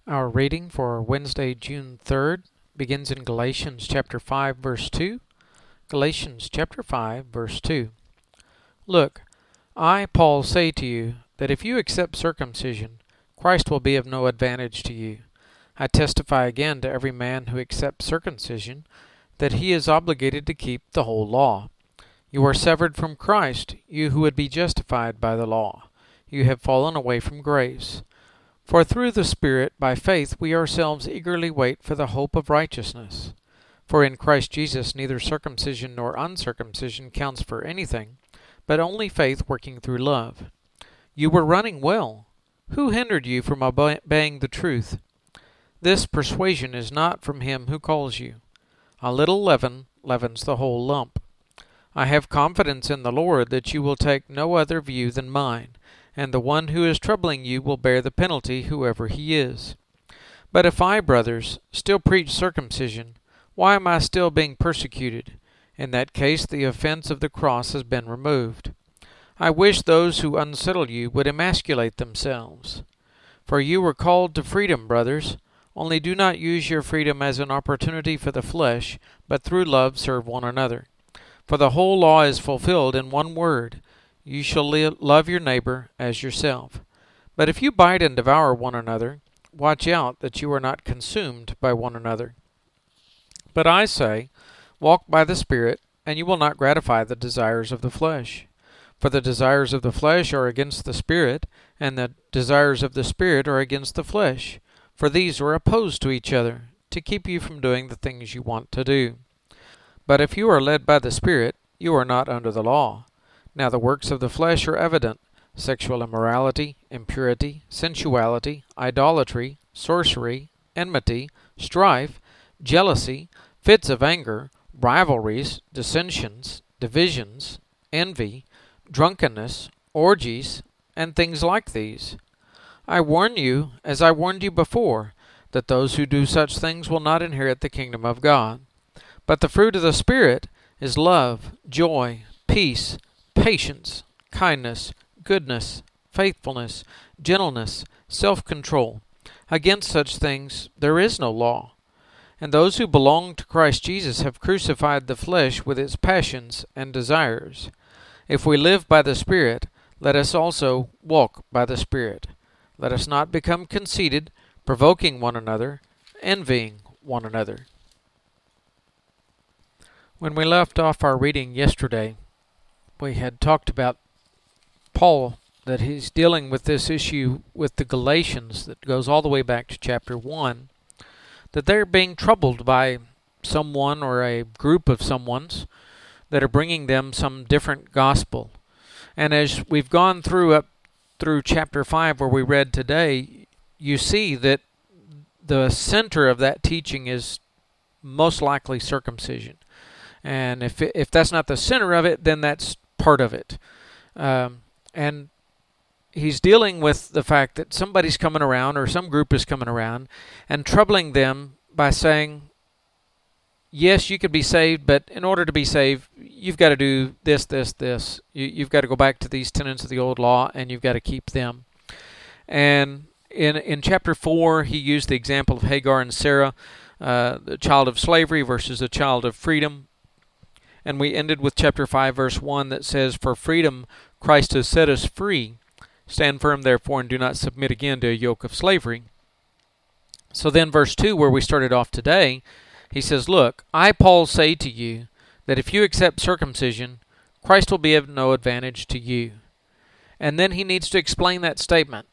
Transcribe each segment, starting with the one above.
Our reading for Wednesday, June 3rd, begins in Galatians chapter 5, verse 2. Galatians chapter 5, verse 2. Look, I, Paul, say to you that if you accept circumcision, Christ will be of no advantage to you. I testify again to every man who accepts circumcision that he is obligated to keep the whole law. You are severed from Christ, you who would be justified by the law. You have fallen away from grace. For through the Spirit, by faith, we ourselves eagerly wait for the hope of righteousness. For in Christ Jesus neither circumcision nor uncircumcision counts for anything, but only faith working through love. You were running well. Who hindered you from obeying the truth? This persuasion is not from him who calls you. A little leaven leavens the whole lump. I have confidence in the Lord that you will take no other view than mine, and the one who is troubling you will bear the penalty, whoever he is. But if I, brothers, still preach circumcision, why am I still being persecuted? In that case the offense of the cross has been removed. I wish those who unsettle you would emasculate themselves. For you were called to freedom, brothers. Only do not use your freedom as an opportunity for the flesh, but through love serve one another. For the whole law is fulfilled in one word: you shall love your neighbor as yourself. But if you bite and devour one another, watch out that you are not consumed by one another. But I say, walk by the Spirit, and you will not gratify the desires of the flesh. For the desires of the flesh are against the Spirit, and the desires of the Spirit are against the flesh. For these are opposed to each other, to keep you from doing the things you want to do. But if you are led by the Spirit, you are not under the law. Now the works of the flesh are evident: sexual immorality, impurity, sensuality, idolatry, sorcery, enmity, strife, jealousy, fits of anger, rivalries, dissensions, divisions, envy, drunkenness, orgies, and things like these. I warn you, as I warned you before, that those who do such things will not inherit the kingdom of God. But the fruit of the Spirit is love, joy, peace, patience, kindness, goodness, faithfulness, gentleness, self-control. Against such things there is no law. And those who belong to Christ Jesus have crucified the flesh with its passions and desires. If we live by the Spirit, let us also walk by the Spirit. Let us not become conceited, provoking one another, envying one another. When we left off our reading yesterday, we had talked about Paul, that he's dealing with this issue with the Galatians that goes all the way back to chapter 1, that they're being troubled by someone or a group of someones that are bringing them some different gospel. And as we've gone up through chapter 5 where we read today, you see that the center of that teaching is most likely circumcision. And if that's not the center of it, then that's part of it. And he's dealing with the fact that somebody's coming around, or some group is coming around, and troubling them by saying, yes, you could be saved, but in order to be saved, you've got to do this, this, this. You've got to go back to these tenets of the old law, and you've got to keep them. And in chapter 4, he used the example of Hagar and Sarah, the child of slavery versus the child of freedom. And we ended with chapter 5, verse 1 that says, for freedom Christ has set us free. Stand firm, therefore, and do not submit again to a yoke of slavery. So then verse 2, where we started off today, he says, look, I, Paul, say to you that if you accept circumcision, Christ will be of no advantage to you. And then he needs to explain that statement.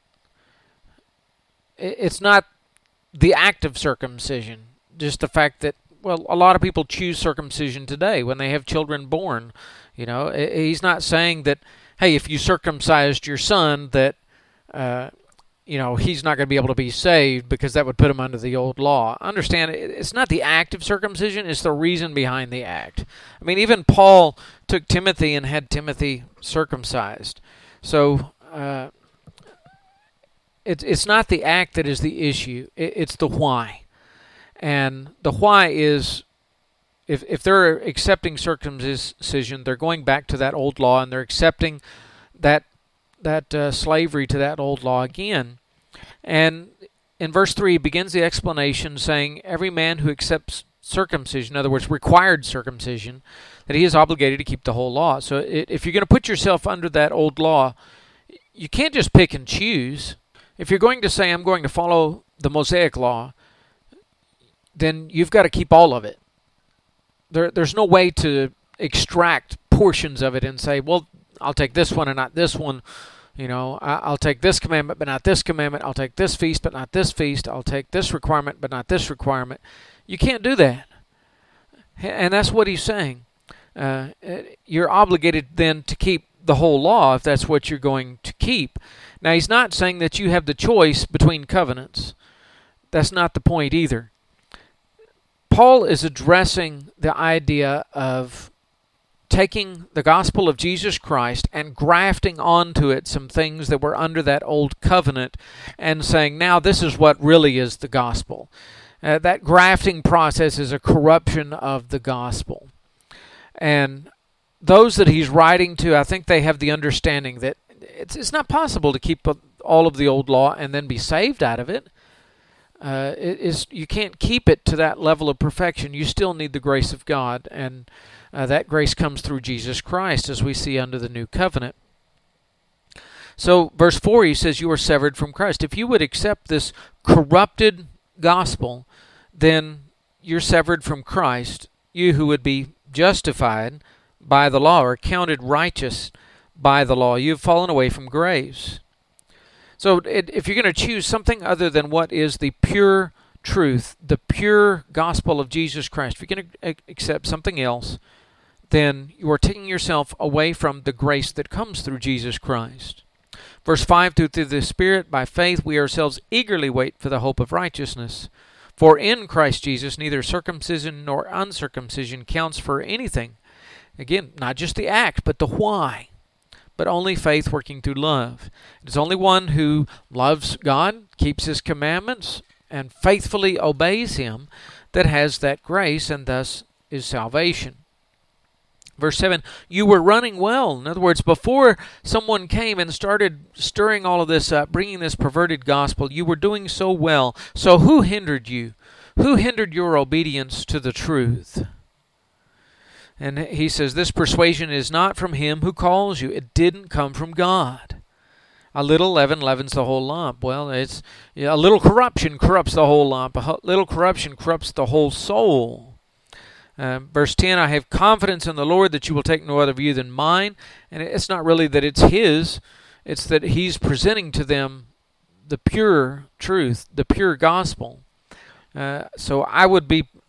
It's not the act of circumcision, just the fact that, well, a lot of people choose circumcision today when they have children born. You know, he's not saying that, hey, if you circumcised your son, that, he's not going to be able to be saved because that would put him under the old law. Understand, it's not the act of circumcision, it's the reason behind the act. I mean, even Paul took Timothy and had Timothy circumcised. So, it's not the act that is the issue, it's the why. And the why is, if they're accepting circumcision, they're going back to that old law, and they're accepting that slavery to that old law again. And in verse 3, he begins the explanation saying, every man who accepts circumcision, in other words, required circumcision, that he is obligated to keep the whole law. So if you're going to put yourself under that old law, you can't just pick and choose. If you're going to say, I'm going to follow the Mosaic law, then you've got to keep all of it. There's no way to extract portions of it and say, well, I'll take this one and not this one. You know, I'll take this commandment but not this commandment. I'll take this feast but not this feast. I'll take this requirement but not this requirement. You can't do that. And that's what he's saying. You're obligated then to keep the whole law if that's what you're going to keep. Now, he's not saying that you have the choice between covenants. That's not the point either. Paul is addressing the idea of taking the gospel of Jesus Christ and grafting onto it some things that were under that old covenant and saying, now this is what really is the gospel. That grafting process is a corruption of the gospel. And those that he's writing to, I think they have the understanding that it's not possible to keep all of the old law and then be saved out of it. You can't keep it to that level of perfection. You still need the grace of God, and that grace comes through Jesus Christ, as we see under the new covenant. So, verse 4, he says, you are severed from Christ. If you would accept this corrupted gospel, then you're severed from Christ. You who would be justified by the law or counted righteous by the law, you've fallen away from grace. So if you're going to choose something other than what is the pure truth, the pure gospel of Jesus Christ, if you're going to accept something else, then you are taking yourself away from the grace that comes through Jesus Christ. Verse 5, through the Spirit, by faith, we ourselves eagerly wait for the hope of righteousness. For in Christ Jesus, neither circumcision nor uncircumcision counts for anything. Again, not just the act, but the why. But only faith working through love. It is only one who loves God, keeps His commandments, and faithfully obeys Him that has that grace, and thus is salvation. Verse 7, you were running well. In other words, before someone came and started stirring all of this up, bringing this perverted gospel, you were doing so well. So who hindered you? Who hindered your obedience to the truth? And he says, this persuasion is not from Him who calls you. It didn't come from God. A little leaven leavens the whole lump. Well, it's a little corruption corrupts the whole lump. A little corruption corrupts the whole soul. Verse 10, I have confidence in the Lord that you will take no other view than mine. And it's not really that it's His. It's that He's presenting to them the pure truth, the pure gospel. So I would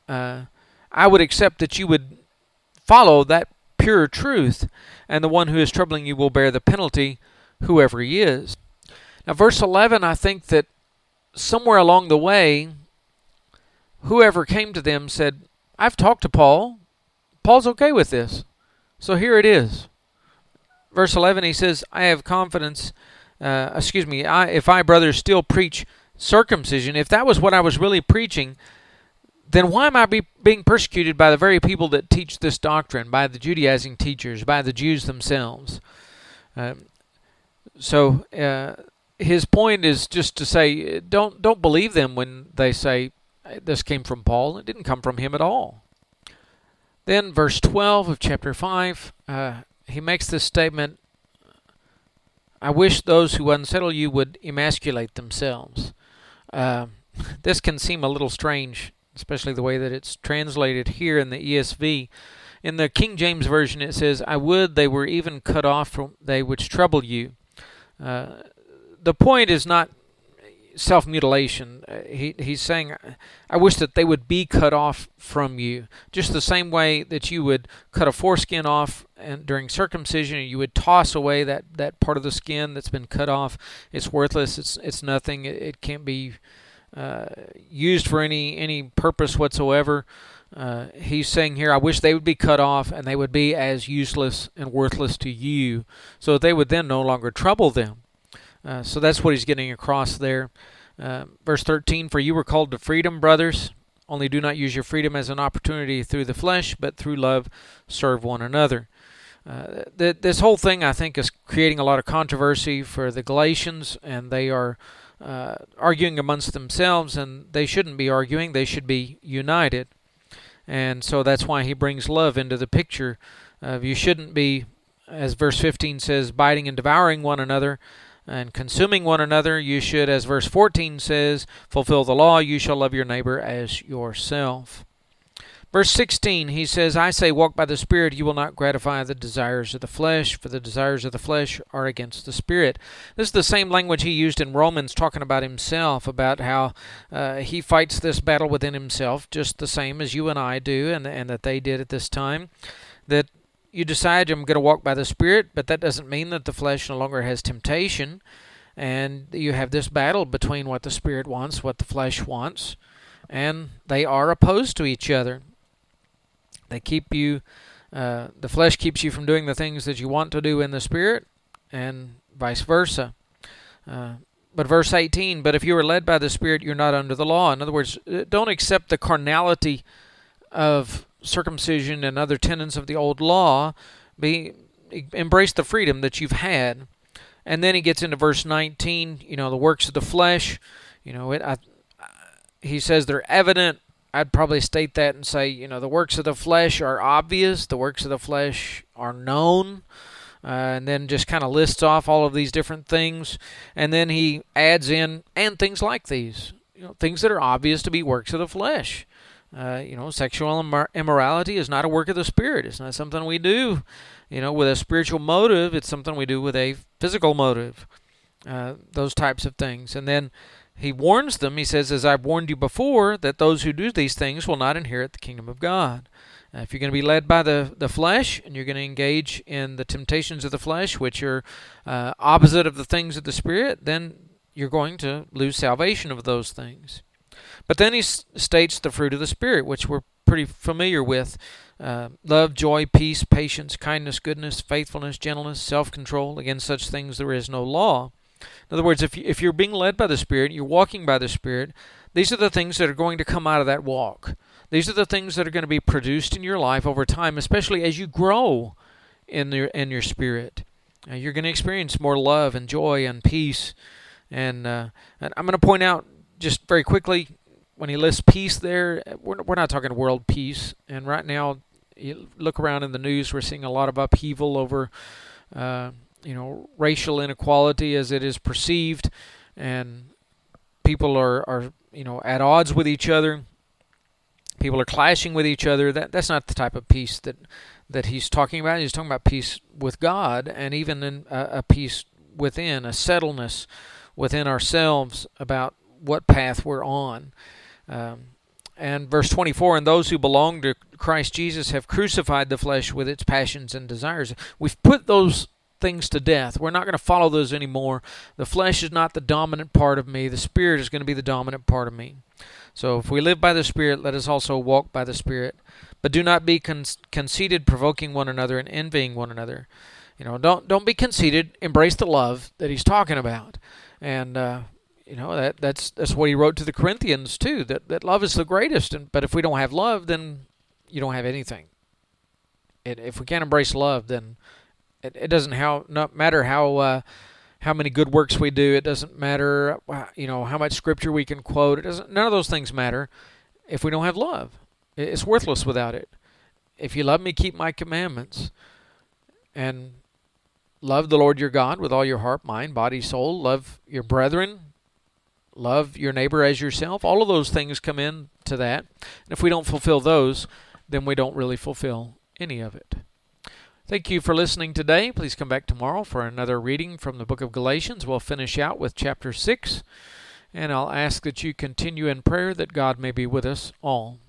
accept that you would follow that pure truth, and the one who is troubling you will bear the penalty, whoever he is. Now, verse 11, I think that somewhere along the way, whoever came to them said, I've talked to Paul. Paul's okay with this. So here it is. Verse 11, he says, I have confidence, if I, brothers, still preach circumcision, if that was what I was really preaching, then why am I being persecuted by the very people that teach this doctrine, by the Judaizing teachers, by the Jews themselves? So his point is just to say, don't believe them when they say this came from Paul. It didn't come from him at all. Then verse 12 of chapter 5, he makes this statement, I wish those who unsettle you would emasculate themselves. This can seem a little strange, especially the way that it's translated here in the ESV. In the King James Version it says, I would they were even cut off from they which trouble you. The point is not self-mutilation. He's saying, I wish that they would be cut off from you. Just the same way that you would cut a foreskin off and during circumcision, you would toss away that part of the skin that's been cut off. It's worthless. It's nothing. It can't be used for any purpose whatsoever. He's saying here, I wish they would be cut off and they would be as useless and worthless to you, so that they would then no longer trouble them. So that's what he's getting across there. Verse 13, for you were called to freedom, brothers. Only do not use your freedom as an opportunity through the flesh, but through love serve one another. This whole thing, I think, is creating a lot of controversy for the Galatians, and they are arguing amongst themselves, and they shouldn't be arguing. They should be united. And so that's why he brings love into the picture. You shouldn't be, as verse 15 says, biting and devouring one another and consuming one another. You should, as verse 14 says, fulfill the law. You shall love your neighbor as yourself. Verse 16, he says, I say, walk by the Spirit, you will not gratify the desires of the flesh, for the desires of the flesh are against the Spirit. This is the same language he used in Romans, talking about himself, about how he fights this battle within himself, just the same as you and I do, and that they did at this time. That you decide, I'm going to walk by the Spirit, but that doesn't mean that the flesh no longer has temptation, and you have this battle between what the Spirit wants, what the flesh wants, and they are opposed to each other. They keep you, the flesh keeps you from doing the things that you want to do in the Spirit, and vice versa. But verse 18, but if you are led by the Spirit, you're not under the law. In other words, don't accept the carnality of circumcision and other tenets of the old law. Embrace the freedom that you've had. And then he gets into verse 19, the works of the flesh. He says they're evident. I'd probably state that and say, the works of the flesh are obvious. The works of the flesh are known. And then just kind of lists off all of these different things. And then he adds in, and things like these. Things that are obvious to be works of the flesh. Sexual immorality is not a work of the Spirit. It's not something we do, with a spiritual motive. It's something we do with a physical motive. Those types of things. And then he warns them, he says, as I've warned you before, that those who do these things will not inherit the kingdom of God. If you're going to be led by the flesh, and you're going to engage in the temptations of the flesh, which are opposite of the things of the Spirit, then you're going to lose salvation of those things. But then he states the fruit of the Spirit, which we're pretty familiar with. Love, joy, peace, patience, kindness, goodness, faithfulness, gentleness, self-control. Against such things there is no law. In other words, if you're being led by the Spirit, you're walking by the Spirit, these are the things that are going to come out of that walk. These are the things that are going to be produced in your life over time, especially as you grow in your spirit. You're going to experience more love and joy and peace. And I'm going to point out just very quickly, when he lists peace there, we're not talking world peace. And right now, you look around in the news, we're seeing a lot of upheaval over racial inequality as it is perceived, and people are at odds with each other. People are clashing with each other. That's not the type of peace that he's talking about. He's talking about peace with God, and even in a peace within, a settledness within ourselves about what path we're on. And verse 24, and those who belong to Christ Jesus have crucified the flesh with its passions and desires. We've put those things to death. We're not going to follow those anymore. The flesh is not the dominant part of me. The Spirit is going to be the dominant part of me. So if we live by the Spirit, let us also walk by the Spirit. But do not be conceited, provoking one another and envying one another. Don't be conceited. Embrace the love that he's talking about. And that's what he wrote to the Corinthians too. That love is the greatest. But if we don't have love, then you don't have anything. If we can't embrace love, then it doesn't matter how many good works we do. It doesn't matter how much scripture we can quote. None of those things matter if we don't have love. It's worthless without it. If you love me, keep my commandments. And love the Lord your God with all your heart, mind, body, soul. Love your brethren. Love your neighbor as yourself. All of those things come into that. And if we don't fulfill those, then we don't really fulfill any of it. Thank you for listening today. Please come back tomorrow for another reading from the book of Galatians. We'll finish out with chapter 6. And I'll ask that you continue in prayer that God may be with us all.